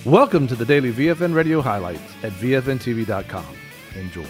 Welcome to the daily VFN Radio highlights at VFNTV.com. Enjoy.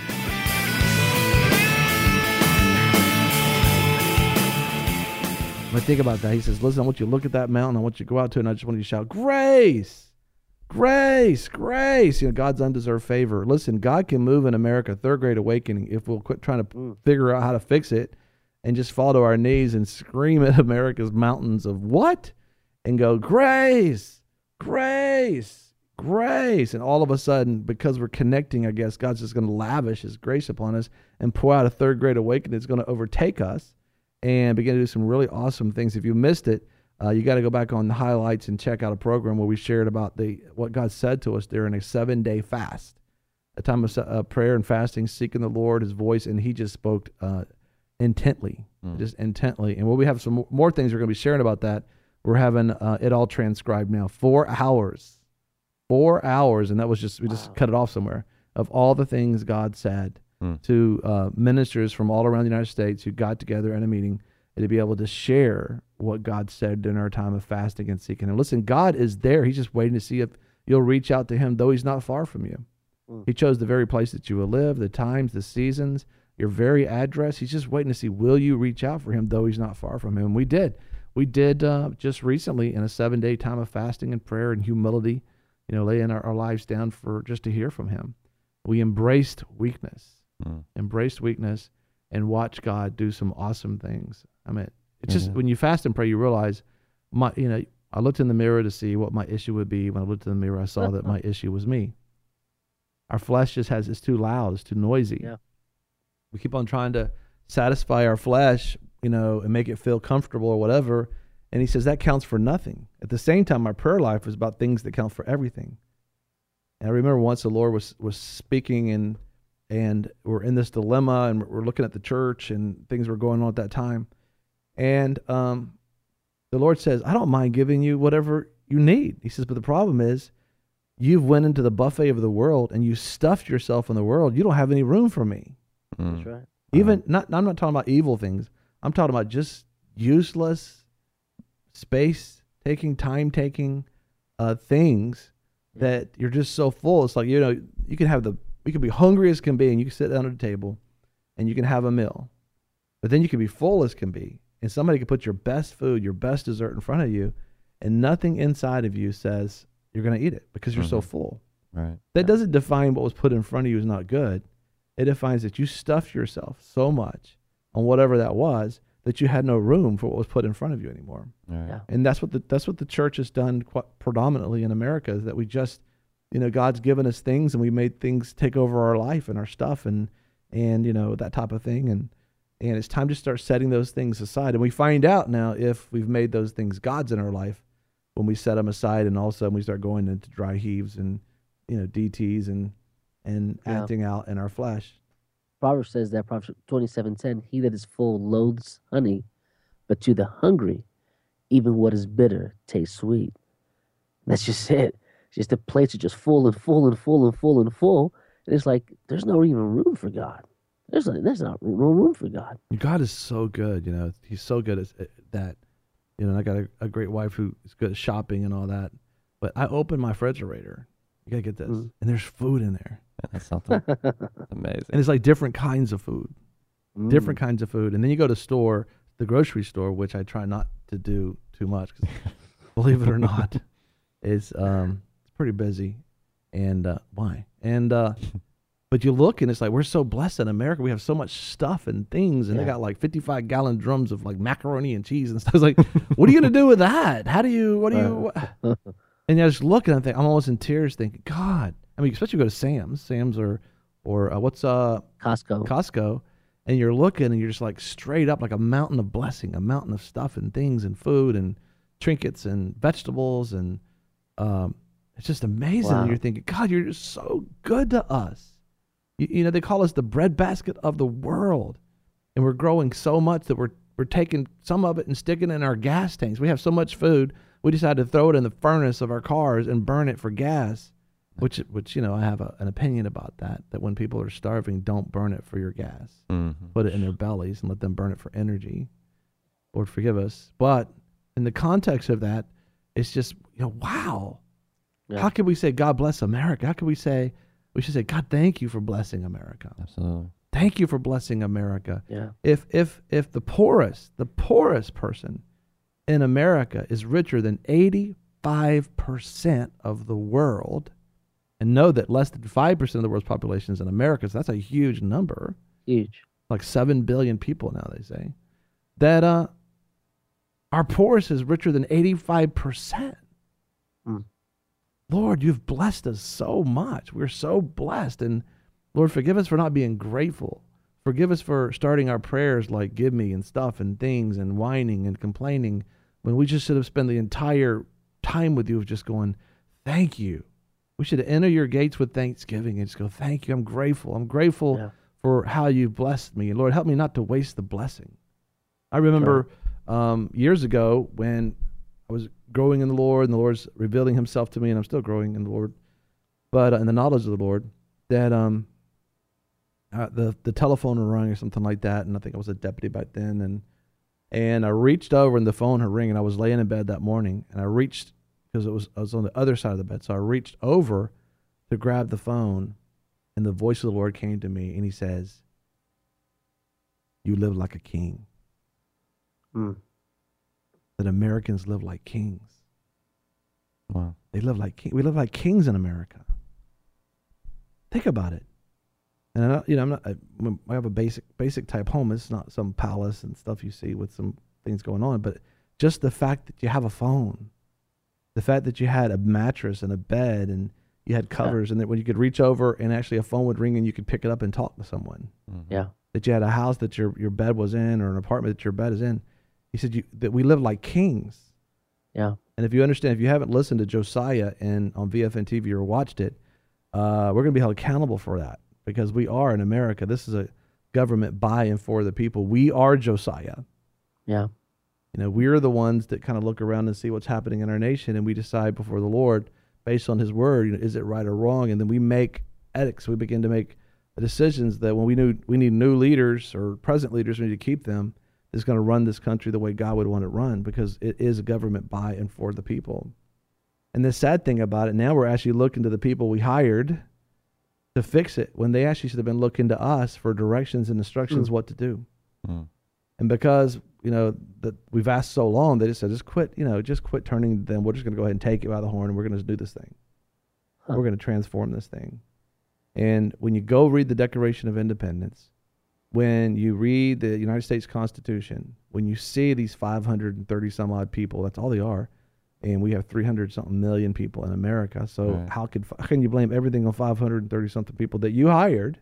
But think about that. He says, listen, I want you to look at that mountain. I want you to go out to it, and I just want you to shout, grace, grace, grace. You know, God's undeserved favor. Listen, God can move in America, third grade awakening, if we'll quit trying to figure out how to fix it and just fall to our knees and scream at America's mountains of what? And go, grace, grace, grace. And all of a sudden, because we're connecting, I guess, God's just going to lavish his grace upon us and pour out a third grade awakening that's going to overtake us and begin to do some really awesome things. If you missed it, you got to go back on the highlights and check out a program where we shared about what God said to us during a 7-day fast, a time of prayer and fasting, seeking the Lord, his voice, and he just spoke intently, just intently. And we have some more things we're going to be sharing about that. We're having it all transcribed now. 4 hours, and that was we just cut it off somewhere, of all the things God said to ministers from all around the United States who got together in a meeting and to be able to share what God said during our time of fasting and seeking him. Listen, God is there. He's just waiting to see if you'll reach out to him, though he's not far from you. He chose the very place that you will live, the times, the seasons, your very address. He's just waiting to see, will you reach out for him, though he's not far from him? And we did. We did just recently in a 7-day time of fasting and prayer and humility, laying our lives down for just to hear from him. We embraced weakness, and watched God do some awesome things. I mean, it's just when you fast and pray, you realize, I looked in the mirror to see what my issue would be. When I looked in the mirror, I saw that my issue was me. Our flesh it's too loud, it's too noisy. Yeah. We keep on trying to satisfy our flesh, and make it feel comfortable or whatever. And he says that counts for nothing. At the same time, my prayer life was about things that count for everything. And I remember once the Lord was speaking and we're in this dilemma and we're looking at the church and things were going on at that time. And the Lord says, I don't mind giving you whatever you need. He says, but the problem is you've went into the buffet of the world and you stuffed yourself in the world. You don't have any room for me. That's right. I'm not talking about evil things. I'm talking about just useless, space-taking, time-taking things that you're just so full. It's like, you can be hungry as can be, and you can sit down at a table, and you can have a meal. But then you can be full as can be, and somebody can put your best food, your best dessert in front of you, and nothing inside of you says you're going to eat it because you're so full. Right. That doesn't define what was put in front of you is not good. It defines that you stuffed yourself so much on whatever that was that you had no room for what was put in front of you anymore. Right. Yeah. And that's what the church has done quite predominantly in America, is that we just, God's given us things and we made things take over our life and our stuff and that type of thing. And it's time to start setting those things aside. And we find out now if we've made those things gods in our life when we set them aside, and all of a sudden we start going into dry heaves and, DTs and acting out in our flesh. Proverbs says that, Proverbs 27:10, he that is full loathes honey, but to the hungry, even what is bitter tastes sweet. That's just it. It's just the plates are just full and full and full and full and full. And it's like, there's no even room for God. There's not no room for God. God is so good, He's so good at that. I got a great wife who is good at shopping and all that. But I open my refrigerator. You got to get this. And there's food in there. That's something amazing. And it's like different kinds of food. Different kinds of food. And then you go to the grocery store, which I try not to do too much, 'cause believe it or not, it's pretty busy. And why? And but you look and it's like, we're so blessed in America. We have so much stuff and things, and they got like 55-gallon drums of like macaroni and cheese and stuff. It's like, what are you going to do with that? And I just look and I'm almost in tears thinking, God, I mean, especially go to Sam's or what's Costco, and you're looking and you're just like straight up like a mountain of blessing, a mountain of stuff and things and food and trinkets and vegetables, and it's just amazing. Wow. And you're thinking, God, you're just so good to us. They call us the breadbasket of the world, and we're growing so much that we're taking some of it and sticking it in our gas tanks. We have so much food, we decided to throw it in the furnace of our cars and burn it for gas. Which I have an opinion about that when people are starving, don't burn it for your gas. Put it in their bellies and let them burn it for energy. Lord, forgive us. But in the context of that, it's just, wow. Yeah. How can we say God bless America? How can we say, we should say, God, thank you for blessing America. Absolutely. Thank you for blessing America. Yeah. If the poorest person in America is richer than 85% of the world, and know that less than 5% of the world's population is in America, so that's a huge number, Huge. like 7 billion people now, they say, that our poorest is richer than 85%. Mm. Lord, you've blessed us so much. We're so blessed. And Lord, forgive us for not being grateful. Forgive us for starting our prayers like give me and stuff and things and whining and complaining when we just should have spent the entire time with you of just going, thank you. We should enter your gates with thanksgiving and just go, thank you. I'm grateful. I'm grateful Yeah. for how you've blessed me. And Lord, help me not to waste the blessing. I remember years ago when I was growing in the Lord and the Lord's revealing himself to me, and I'm still growing in the Lord, but in the knowledge of the Lord, that the telephone rang or something like that, and I think I was a deputy back then, and I reached over and the phone had ring, and I was laying in bed that morning, and I reached, because I was on the other side of the bed, so I reached over to grab the phone, and the voice of the Lord came to me, and he says, you live like a king. Mm. That Americans live like kings. Wow. They live like we live like kings in America. Think about it. And I have a basic type home. It's not some palace and stuff you see with some things going on, but just the fact that you have a phone, the fact that you had a mattress and a bed and you had covers, and that when you could reach over and actually a phone would ring and you could pick it up and talk to someone. Mm-hmm. Yeah. That you had a house that your bed was in, or an apartment that your bed is in. He said that we live like kings. Yeah. And if you understand, if you haven't listened to Josiah on VFN TV or watched it, we're going to be held accountable for that, because we are in America. This is a government by and for the people. We are Josiah. Yeah. We're the ones that kind of look around and see what's happening in our nation, and we decide before the Lord based on his word, is it right or wrong? And then we make edicts. We begin to make decisions that when we need new leaders or present leaders, we need to keep them, is going to run this country the way God would want it run, because it is a government by and for the people. And the sad thing about it, now we're actually looking to the people we hired to fix it, when they actually should have been looking to us for directions and instructions what to do. Mm. And because, that we've asked so long, they just said, just quit turning to them. We're just going to go ahead and take it by the horn, and we're going to do this thing. Huh. We're going to transform this thing. And when you go read the Declaration of Independence, when you read the United States Constitution, when you see these 530 some odd people, that's all they are, and we have 300 something million people in America. So Right. how can you blame everything on 530 something people that you hired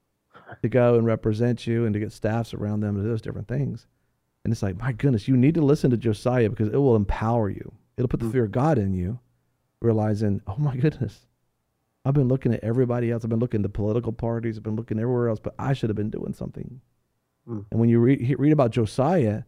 to go and represent you and to get staffs around them and those different things? And it's like, my goodness, you need to listen to Josiah, because it will empower you. It'll put the fear of God in you, realizing, oh my goodness, I've been looking at everybody else. I've been looking at the political parties. I've been looking everywhere else, but I should have been doing something. Mm. And when you read about Josiah,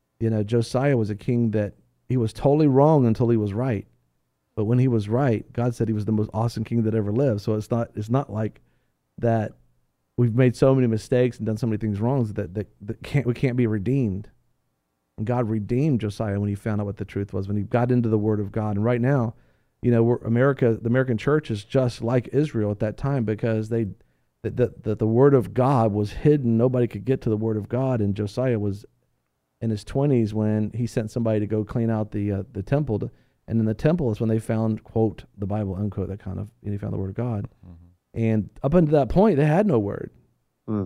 Josiah was a king that he was totally wrong until he was right. But when he was right, God said he was the most awesome king that ever lived. So it's not like that we've made so many mistakes and done so many things wrong that we can't be redeemed. And God redeemed Josiah when he found out what the truth was, when he got into the Word of God. And right now, the American church is just like Israel at that time, because the Word of God was hidden. Nobody could get to the Word of God. And Josiah was in his 20s when he sent somebody to go clean out the temple. And in the temple is when they found, quote, the Bible, unquote, that kind of, he found the Word of God. Mm-hmm. And up until that point, they had no Word. Mm.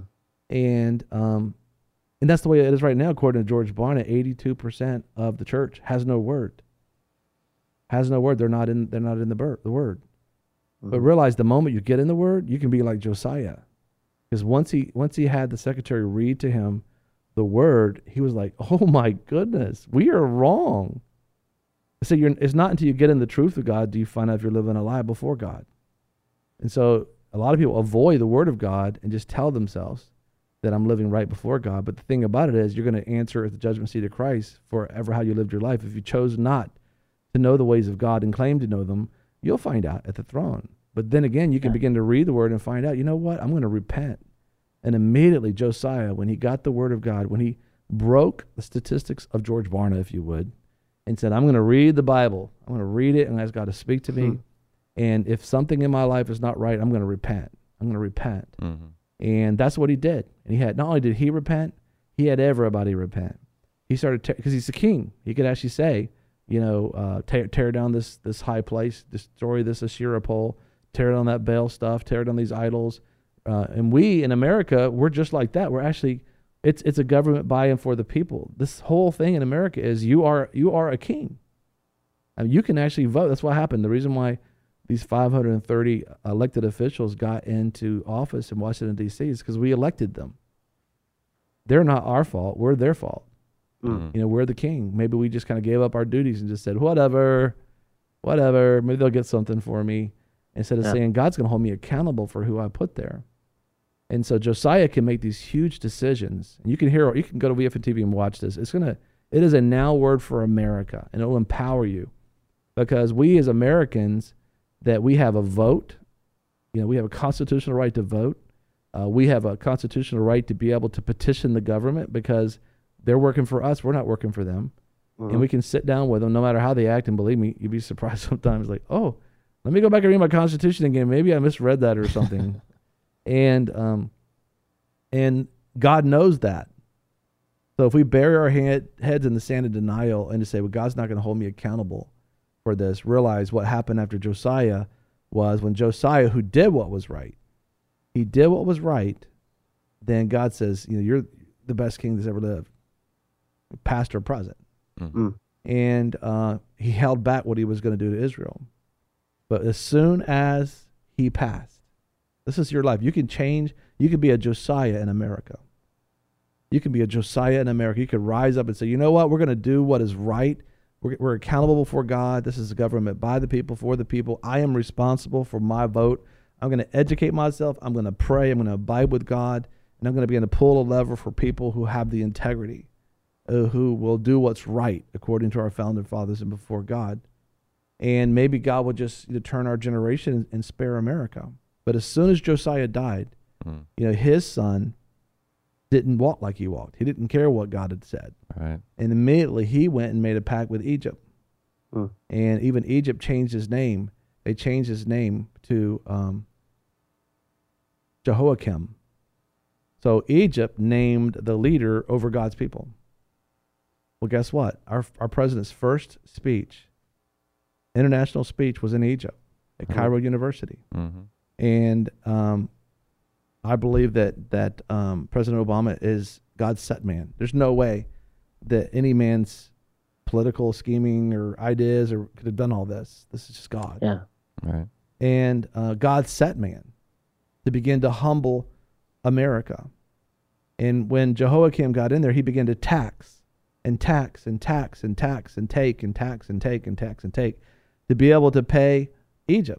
And that's the way it is right now, according to George Barna. 82% of the church has no Word. Has no Word. They're not in the Word. Mm-hmm. But realize the moment you get in the Word, you can be like Josiah, because once he had the secretary read to him the Word, he was like, "Oh my goodness, we are wrong." So it's not until you get in the truth of God do you find out if you're living a lie before God. And so a lot of people avoid the Word of God and just tell themselves that I'm living right before God. But the thing about it is, you're going to answer at the judgment seat of Christ for ever how you lived your life. If you chose not to know the ways of God and claim to know them, you'll find out at the throne. But then again, you can begin to read the Word and find out, you know what, I'm going to repent. And immediately Josiah, when he got the Word of God, when he broke the statistics of George Barna, if you would, and said, I'm going to read the Bible, I'm going to read it and ask God to speak to me, And if something in my life is not right, I'm going to repent. I'm going to repent. Mm-hmm. And that's what he did. And he had, not only did he repent, he had everybody repent. He started, because he's the king. He could actually say, tear down this high place, destroy this Asherah pole, tear down that Baal stuff, tear down these idols. And we in America, we're just like that. We're actually, it's a government buy-in for the people. This whole thing in America is you are a king. I mean, you can actually vote. That's what happened. The reason why these 530 elected officials got into office in Washington, D.C. is because we elected them. They're not our fault. We're their fault. Mm-hmm. We're the king. Maybe we just kind of gave up our duties and just said, whatever. Maybe they'll get something for me. Instead of saying, God's going to hold me accountable for who I put there. And so Josiah can make these huge decisions. And you can go to WFN TV and watch this. It is a now word for America, and it will empower you. Because we as Americans, that we have a vote, we have a constitutional right to vote. We have a constitutional right to be able to petition the government because they're working for us. We're not working for them. Mm-hmm. And we can sit down with them no matter how they act. And believe me, you'd be surprised sometimes like, oh, let me go back and read my Constitution again. Maybe I misread that or something. And God knows that. So if we bury our heads in the sand of denial and to say, well, God's not going to hold me accountable for this, realize what happened after Josiah was when Josiah, who did what was right, he did what was right, then God says, you're the best king that's ever lived, past or present. Mm-hmm. And he held back what he was going to do to Israel. But as soon as he passed, this is your life. You can change. You can be a Josiah in America. You can be a Josiah in America. You could rise up and say, you know what? We're going to do what is right. We're accountable before God. This is a government by the people, for the people. I am responsible for my vote. I'm going to educate myself. I'm going to pray. I'm going to abide with God. And I'm going to begin to pull a lever for people who have the integrity, who will do what's right according to our founding fathers and before God. And maybe God will just turn our generation and spare America. But as soon as Josiah died, his son didn't walk like he walked. He didn't care what God had said. Right. And immediately he went and made a pact with Egypt. And even Egypt changed his name. They changed his name to Jehoiakim. So Egypt named the leader over God's people. Well, guess what? Our president's first speech, international speech, was in Egypt at Cairo University. Mm-hmm. And I believe that President Obama is God's set man. There's no way that any man's political scheming or ideas could have done all this. This is just God. Yeah. Right. And God's set man to begin to humble America. And when Jehoiakim got in there, he began to tax and tax and tax and tax and take and tax and take and tax and take to be able to pay Egypt.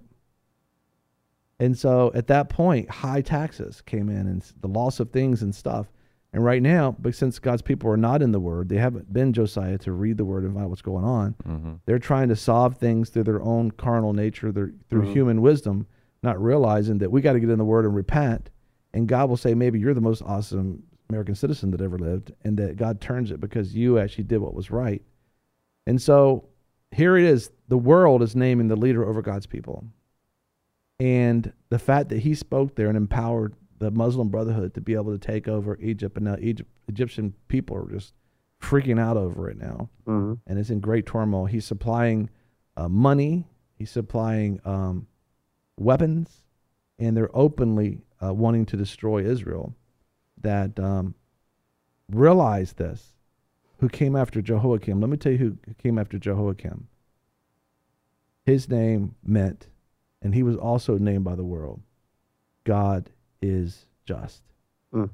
And so at that point, high taxes came in and the loss of things and stuff. And right now, but since God's people are not in the Word, they haven't been Josiah to read the Word and find what's going on. Mm-hmm. They're trying to solve things through their own carnal nature, through human wisdom, not realizing that we got to get in the Word and repent. And God will say, maybe you're the most awesome American citizen that ever lived, and that God turns it because you actually did what was right. And so here it is. The world is naming the leader over God's people. And the fact that he spoke there and empowered the Muslim Brotherhood to be able to take over Egypt, and now Egyptian people are just freaking out over it now. Mm-hmm. And it's in great turmoil. He's supplying money. He's supplying weapons, and they're openly wanting to destroy Israel. That realize this, who came after Jehoiakim. Let me tell you who came after Jehoiakim. His name meant, and he was also named by the world, God is just. And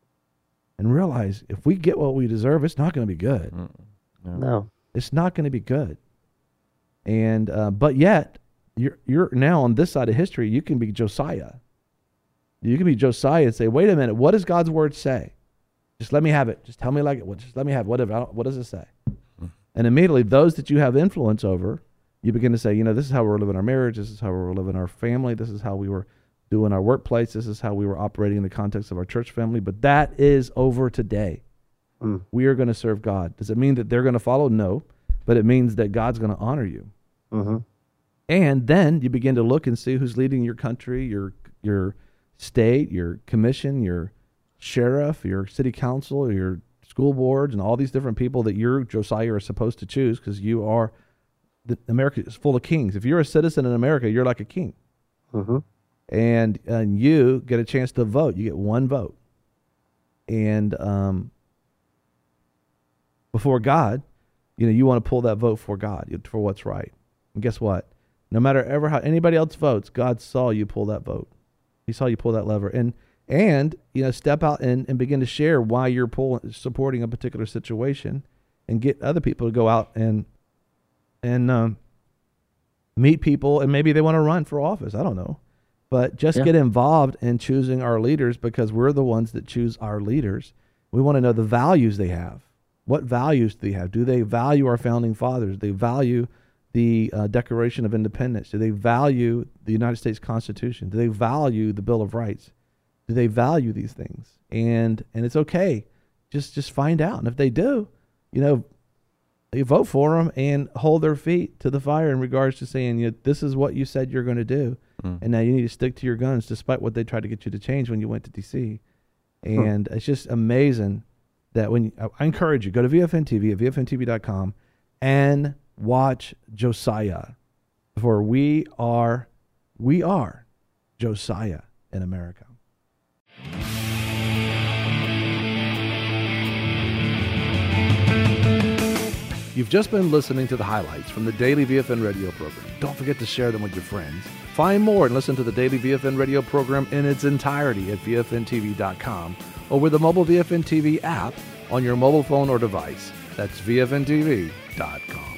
realize if we get what we deserve, it's not going to be good. No. It's not going to be good. And but yet you're now on this side of history. You can be Josiah. You can be Josiah and say, wait a minute, what does God's word say? Just let me have it. Just tell me like it. Just let me have it. Whatever. What does it say? And immediately those that you have influence over, you begin to say, this is how we're living our marriage. This is how we're living our family. This is how we were doing our workplace. This is how we were operating in the context of our church family. But that is over today. We are going to serve God. Does it mean that they're going to follow? No. But it means that God's going to honor you. And then you begin to look and see who's leading your country, your state, your commission, your sheriff, your city council, your school boards, and all these different people that you're, Josiah, are supposed to choose, because you are, America is full of kings. If you're a citizen in America, you're like a king. Mm-hmm. And you get a chance to vote. You get one vote. And before God, you want to pull that vote for God, for what's right. And guess what? No matter ever how anybody else votes, God saw you pull that vote. He saw you pull that lever. And step out and begin to share why you're supporting a particular situation, and get other people to go out and meet people, and maybe they want to run for office. I don't know. But just get involved in choosing our leaders, because we're the ones that choose our leaders. We want to know the values they have. What values do they have? Do they value our founding fathers? Do they value the Declaration of Independence? Do they value the United States Constitution? Do they value the Bill of Rights? Do they value these things? And it's okay. Just find out. And if they do, you vote for them and hold their feet to the fire in regards to saying, this is what you said you're going to do. And now you need to stick to your guns, despite what they tried to get you to change when you went to D.C. And it's just amazing that I encourage you, go to VFN TV at VFNTV.com and watch Josiah. For we are Josiah in America. You've just been listening to the highlights from the Daily VFN radio program. Don't forget to share them with your friends. Find more and listen to the Daily VFN radio program in its entirety at VFNTV.com or with the mobile VFN TV app on your mobile phone or device. That's VFNTV.com.